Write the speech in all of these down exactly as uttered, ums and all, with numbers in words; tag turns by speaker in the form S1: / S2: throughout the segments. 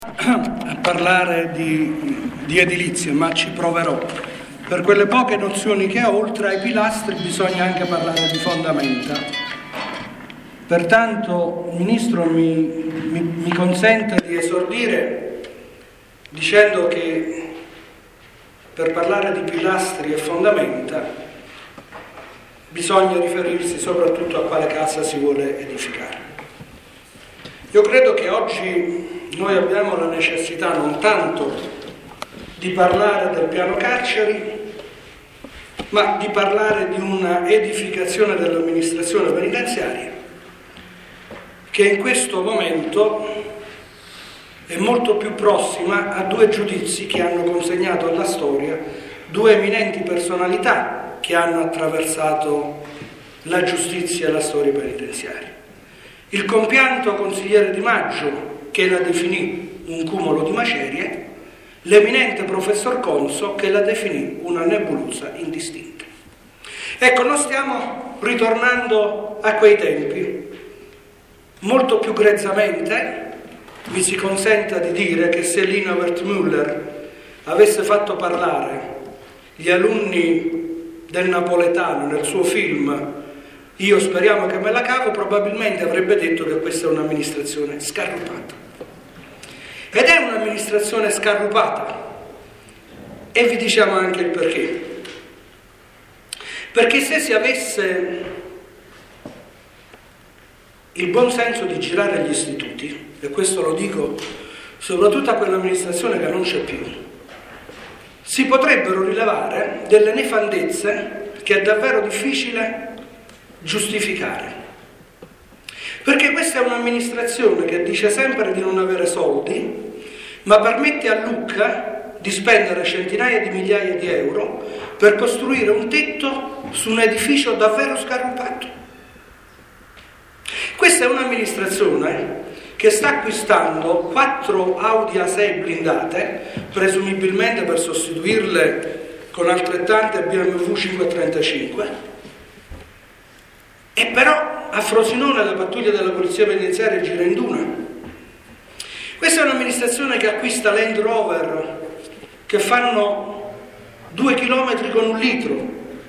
S1: a parlare di, di edilizia, ma ci proverò. Per quelle poche nozioni che ho, oltre ai pilastri bisogna anche parlare di fondamenta. Pertanto, Ministro, mi, mi, mi consente di esordire dicendo che per parlare di pilastri e fondamenta bisogna riferirsi soprattutto a quale casa si vuole edificare. Io credo che oggi noi abbiamo la necessità non tanto di parlare del piano carceri, ma di parlare di una edificazione dell'amministrazione penitenziaria che in questo momento è molto più prossima a due giudizi che hanno consegnato alla storia due eminenti personalità che hanno attraversato la giustizia e la storia penitenziaria. Il compianto consigliere Di Maggio, che la definì un cumulo di macerie, l'eminente professor Conso, che la definì una nebulosa indistinta. Ecco, noi stiamo ritornando a quei tempi, molto più grezzamente. Mi si consenta di dire che se Lina Wertmüller avesse fatto parlare gli alunni del napoletano nel suo film Io speriamo che me la cavo, probabilmente avrebbe detto che questa è un'amministrazione scarrupata. Ed è un'amministrazione scarrupata, e vi diciamo anche il perché. Perché se si avesse il buon senso di girare gli istituti, e questo lo dico soprattutto a quell'amministrazione che non c'è più, si potrebbero rilevare delle nefandezze che è davvero difficile giustificare. Perché questa è un'amministrazione che dice sempre di non avere soldi, ma permette a Lucca di spendere centinaia di migliaia di euro per costruire un tetto su un edificio davvero scarrupato. Questa è un'amministrazione che sta acquistando quattro Audi A sei blindate, presumibilmente per sostituirle con altrettante B M W cinquecentotrentacinque, e però a Frosinone la pattuglia della polizia penitenziaria gira in duna. Questa è un'amministrazione che acquista Land Rover che fanno due chilometri con un litro,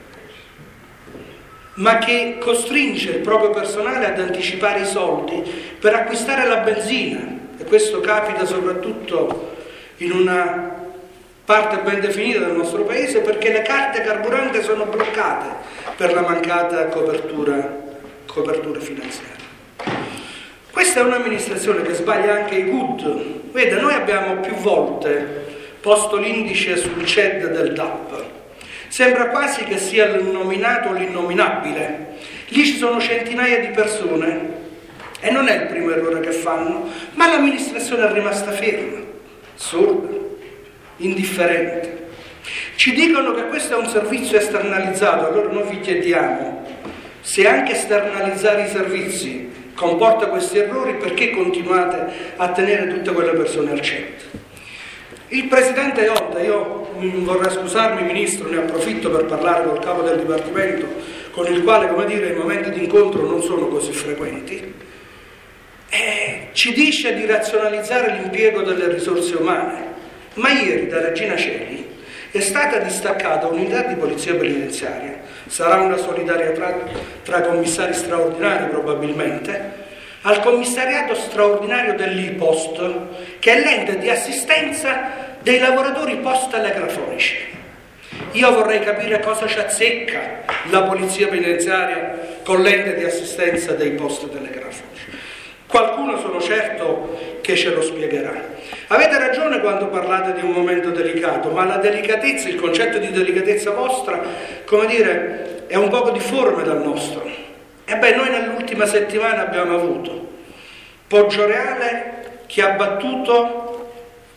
S1: ma che costringe il proprio personale ad anticipare i soldi per acquistare la benzina, e questo capita soprattutto in una parte ben definita del nostro paese, perché le carte carburante sono bloccate per la mancata copertura, copertura finanziaria. Questa è un'amministrazione che sbaglia anche i G U D. Vede, noi abbiamo più volte posto l'indice sul C E D del D A P. Sembra quasi che sia l'innominato o l'innominabile. Lì ci sono centinaia di persone e non è il primo errore che fanno, ma l'amministrazione è rimasta ferma, sorda, indifferente. Ci dicono che questo è un servizio esternalizzato, allora noi vi chiediamo, se anche esternalizzare i servizi comporta questi errori, perché continuate a tenere tutte quelle persone al centro? Il Presidente Ionta, io vorrei scusarmi Ministro, ne approfitto per parlare col capo del Dipartimento, con il quale, come dire, i momenti di incontro non sono così frequenti, eh, ci dice di razionalizzare l'impiego delle risorse umane, ma ieri da Regina Coeli è stata distaccata unità di polizia penitenziaria, sarà una solidarietà tra commissari straordinari probabilmente, al commissariato straordinario dell'I Post, che è l'ente di assistenza dei lavoratori post-telegrafonici. Io vorrei capire cosa ci azzecca la polizia penitenziaria con l'ente di assistenza dei post-telegrafonici. Qualcuno sono certo che ce lo spiegherà. Avete ragione quando parlate di un momento delicato, ma la delicatezza, il concetto di delicatezza vostra, come dire, è un poco difforme dal nostro. Ebbene, noi nell'ultima settimana abbiamo avuto Poggioreale che ha battuto,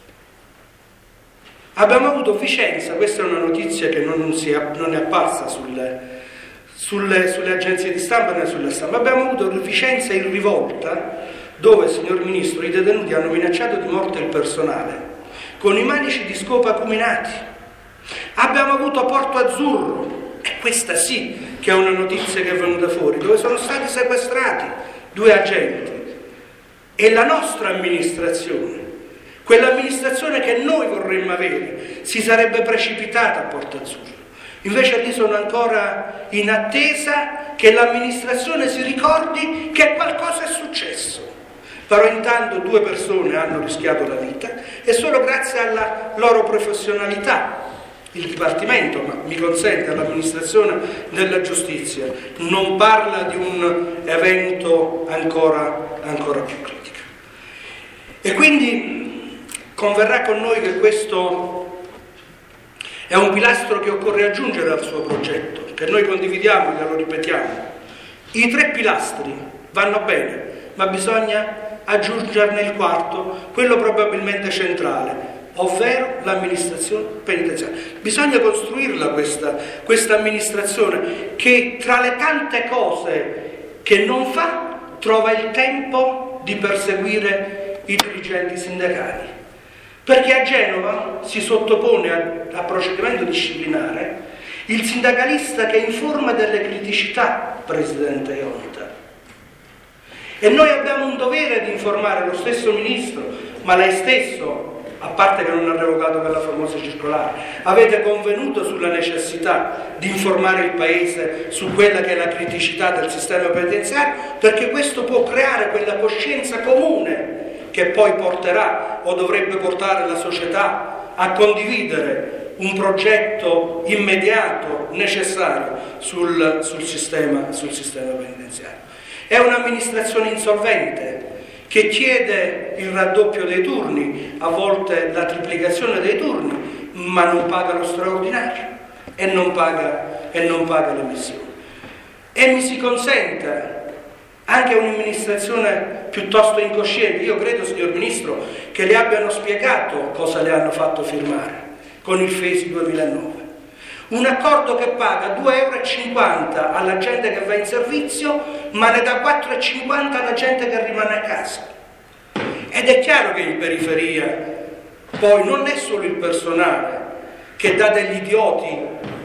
S1: abbiamo avuto Vicenza, questa è una notizia che non, si è, non è apparsa sulle, sulle, sulle agenzie di stampa né sulla stampa, abbiamo avuto Vicenza in rivolta, dove, signor Ministro, i detenuti hanno minacciato di morte il personale con i manici di scopa acuminati. Abbiamo avuto Porto Azzurro, e questa sì che è una notizia che è venuta fuori, dove sono stati sequestrati due agenti, e la nostra amministrazione Quell'amministrazione che noi vorremmo avere si sarebbe precipitata a Porto Azzurro. Invece lì sono ancora in attesa che l'amministrazione si ricordi che qualcosa è successo. Però intanto due persone hanno rischiato la vita e solo grazie alla loro professionalità il Dipartimento, ma mi consente l'amministrazione della giustizia, non parla di un evento ancora, ancora più critico. E quindi converrà con noi che questo è un pilastro che occorre aggiungere al suo progetto, che noi condividiamo e glielo ripetiamo. I tre pilastri vanno bene, ma bisogna aggiungerne il quarto, quello probabilmente centrale, ovvero l'amministrazione penitenziaria. Bisogna costruirla questa, questa amministrazione che tra le tante cose che non fa trova il tempo di perseguire i dirigenti sindacali, perché a Genova si sottopone a, a procedimento disciplinare il sindacalista che informa delle criticità, Presidente Ionta. E noi abbiamo un dovere di informare lo stesso Ministro, ma lei stesso, a parte che non ha revocato quella famosa circolare, avete convenuto sulla necessità di informare il Paese su quella che è la criticità del sistema penitenziario, perché questo può creare quella coscienza comune che poi porterà o dovrebbe portare la società a condividere un progetto immediato, necessario sul, sul, sistema, sul sistema penitenziario. È un'amministrazione insolvente che chiede il raddoppio dei turni, a volte la triplicazione dei turni, ma non paga lo straordinario e non paga, e non paga le missioni. E mi si consenta anche un'amministrazione piuttosto incosciente. Io credo, signor Ministro, che le abbiano spiegato cosa le hanno fatto firmare con il FESI duemilanove. Un accordo che paga due euro e cinquanta alla gente che va in servizio, ma ne dà quattro e cinquanta alla gente che rimane a casa. Ed è chiaro che in periferia poi non è solo il personale che dà degli idioti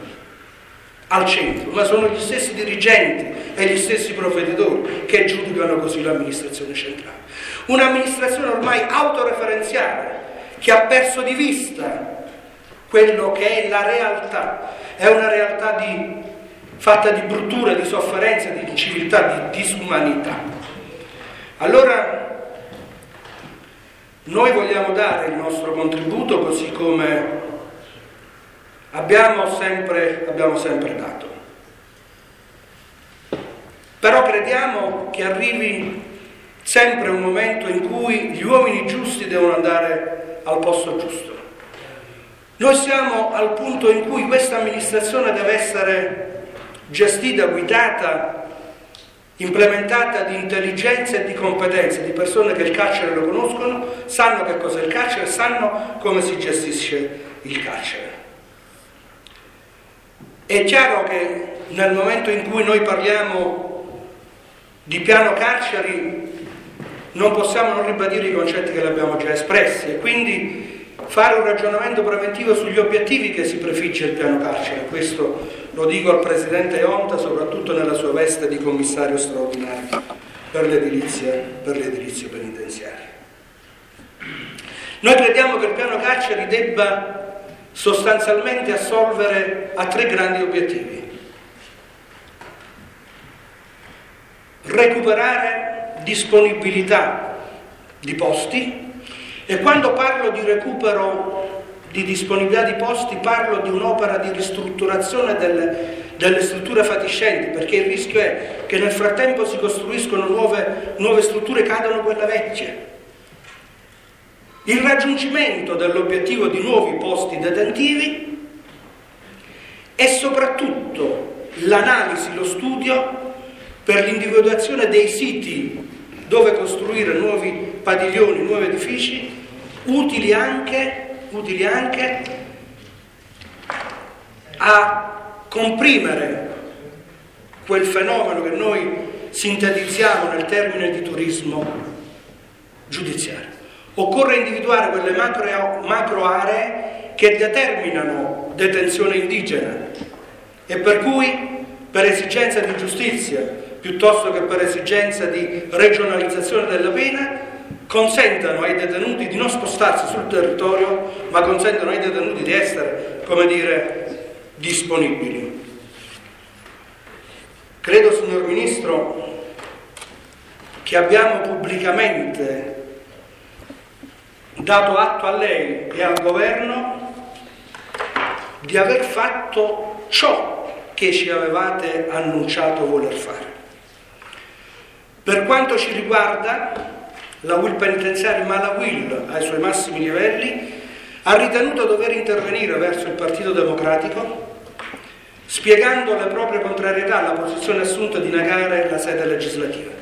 S1: al centro, ma sono gli stessi dirigenti e gli stessi provveditori che giudicano così l'amministrazione centrale. Un'amministrazione ormai autoreferenziale che ha perso di vista quello che è la realtà, è una realtà di, fatta di bruttura, di sofferenza, di inciviltà, di disumanità. Allora noi vogliamo dare il nostro contributo così come abbiamo sempre, abbiamo sempre dato. Però crediamo che arrivi sempre un momento in cui gli uomini giusti devono andare al posto giusto. Noi siamo al punto in cui questa amministrazione deve essere gestita, guidata, implementata di intelligenza e di competenze, di persone che il carcere lo conoscono, sanno che cos'è il carcere, sanno come si gestisce il carcere. È chiaro che nel momento in cui noi parliamo di piano carceri non possiamo non ribadire i concetti che l'abbiamo già espressi e quindi fare un ragionamento preventivo sugli obiettivi che si prefigge il piano carcere. Questo lo dico al Presidente Ionta, soprattutto nella sua veste di commissario straordinario per l'edilizia, per l'edilizia penitenziaria. Noi crediamo che il piano carceri debba sostanzialmente assolvere a tre grandi obiettivi. Recuperare disponibilità di posti. E quando parlo di recupero di disponibilità di posti parlo di un'opera di ristrutturazione delle, delle strutture fatiscenti, perché il rischio è che nel frattempo si costruiscono nuove, nuove strutture e cadano quelle vecchie. Il raggiungimento dell'obiettivo di nuovi posti detentivi e soprattutto l'analisi, lo studio per l'individuazione dei siti dove costruire nuovi padiglioni, nuovi edifici, utili anche, utili anche a comprimere quel fenomeno che noi sintetizziamo nel termine di turismo giudiziario. Occorre individuare quelle macro, macro aree che determinano detenzione indigena e per cui, per esigenza di giustizia, piuttosto che per esigenza di regionalizzazione della pena, consentano ai detenuti di non spostarsi sul territorio, ma consentono ai detenuti di essere, come dire, disponibili. Credo, signor Ministro, che abbiamo pubblicamente dato atto a lei e al Governo di aver fatto ciò che ci avevate annunciato voler fare. Per quanto ci riguarda, la U I L penitenziaria, ma la U I L ai suoi massimi livelli, ha ritenuto dover intervenire verso il Partito Democratico spiegando le proprie contrarietà alla posizione assunta di negare la sede legislativa.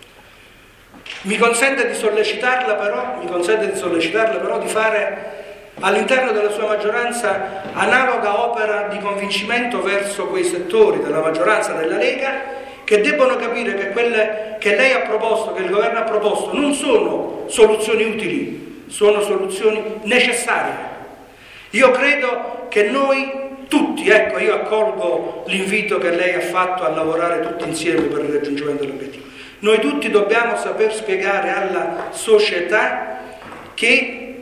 S1: Mi consente di sollecitarla però, mi consente di sollecitarla però di fare all'interno della sua maggioranza analoga opera di convincimento verso quei settori della maggioranza della Lega che debbono capire che quelle che lei ha proposto, che il governo ha proposto, non sono soluzioni utili, sono soluzioni necessarie. Io credo che noi tutti, ecco, io accolgo l'invito che lei ha fatto a lavorare tutti insieme per il raggiungimento dell'obiettivo. Noi tutti dobbiamo saper spiegare alla società che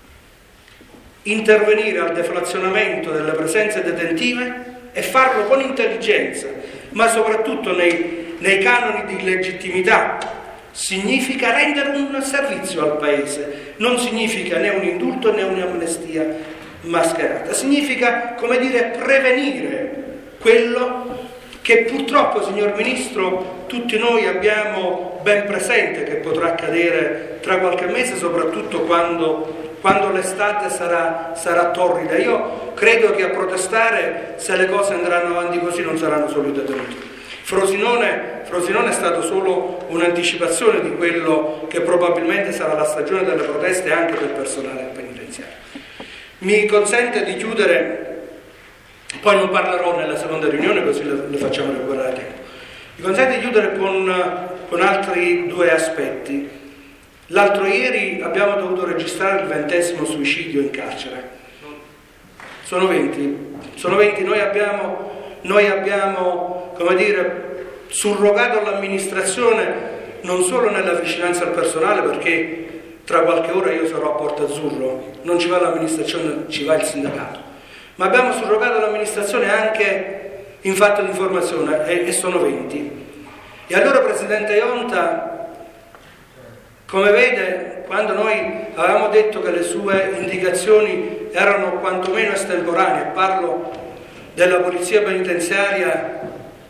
S1: intervenire al deflazionamento delle presenze detentive e farlo con intelligenza, ma soprattutto nei, nei canoni di legittimità, significa rendere un servizio al Paese, non significa né un indulto né un'amnestia mascherata, significa, come dire, prevenire quello che purtroppo, signor Ministro, tutti noi abbiamo ben presente che potrà accadere tra qualche mese, soprattutto quando, quando l'estate sarà, sarà torrida. Io credo che a protestare, se le cose andranno avanti così, non saranno solo i detenuti. Frosinone, Frosinone è stato solo un'anticipazione di quello che probabilmente sarà la stagione delle proteste anche per personale penitenziario. Mi consente di chiudere, poi non parlerò nella seconda riunione così le, le facciamo recuperare tempo. Mi consente di chiudere con, con altri due aspetti. L'altro ieri abbiamo dovuto registrare il ventesimo suicidio in carcere. Sono venti. Sono venti. Noi abbiamo, noi abbiamo, come dire, surrogato l'amministrazione non solo nella vicinanza al personale, perché tra qualche ora io sarò a Porto Azzurro, non ci va l'amministrazione, ci va il sindacato, ma abbiamo surrogato l'amministrazione anche in fatto di informazione e, e sono venti. E allora, Presidente Ionta, come vede, quando noi avevamo detto che le sue indicazioni erano quantomeno estemporanee, parlo della polizia penitenziaria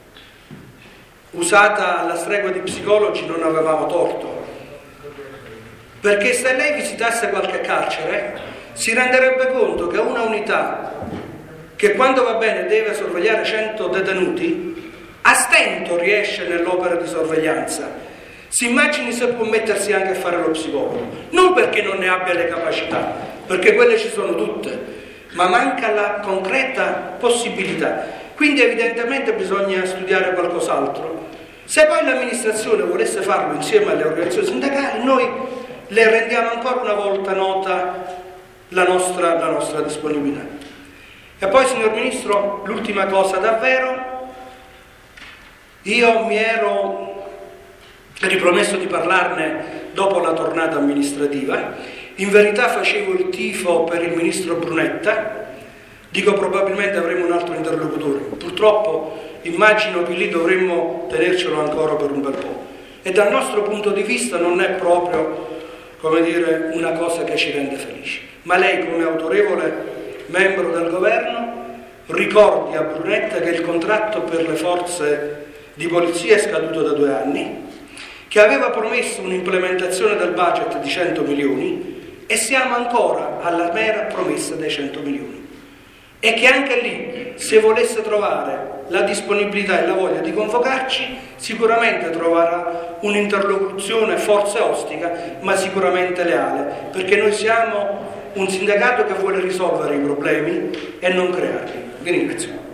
S1: usata alla stregua di psicologi, non avevamo torto. Perché se lei visitasse qualche carcere si renderebbe conto che una unità che quando va bene deve sorvegliare cento detenuti a stento riesce nell'opera di sorveglianza. Si immagini se può mettersi anche a fare lo psicologo, non perché non ne abbia le capacità, perché quelle ci sono tutte, ma manca la concreta possibilità. Quindi evidentemente bisogna studiare qualcos'altro. Se poi l'amministrazione volesse farlo insieme alle organizzazioni sindacali, noi le rendiamo ancora una volta nota la nostra, la nostra disponibilità. E poi, signor Ministro, l'ultima cosa davvero, io mi ero ripromesso di parlarne dopo la tornata amministrativa, in verità facevo il tifo per il Ministro Brunetta, dico probabilmente avremo un altro interlocutore, purtroppo immagino che lì dovremmo tenercelo ancora per un bel po', e dal nostro punto di vista non è proprio, come dire, una cosa che ci rende felici. Ma lei, come autorevole membro del governo, ricordi a Brunetta che il contratto per le forze di polizia è scaduto da due anni, che aveva promesso un'implementazione del budget di cento milioni e siamo ancora alla mera promessa dei cento milioni. E che anche lì, se volesse trovare la disponibilità e la voglia di convocarci, sicuramente troverà un'interlocuzione forse ostica, ma sicuramente leale, perché noi siamo un sindacato che vuole risolvere i problemi e non crearli. Vi ringrazio.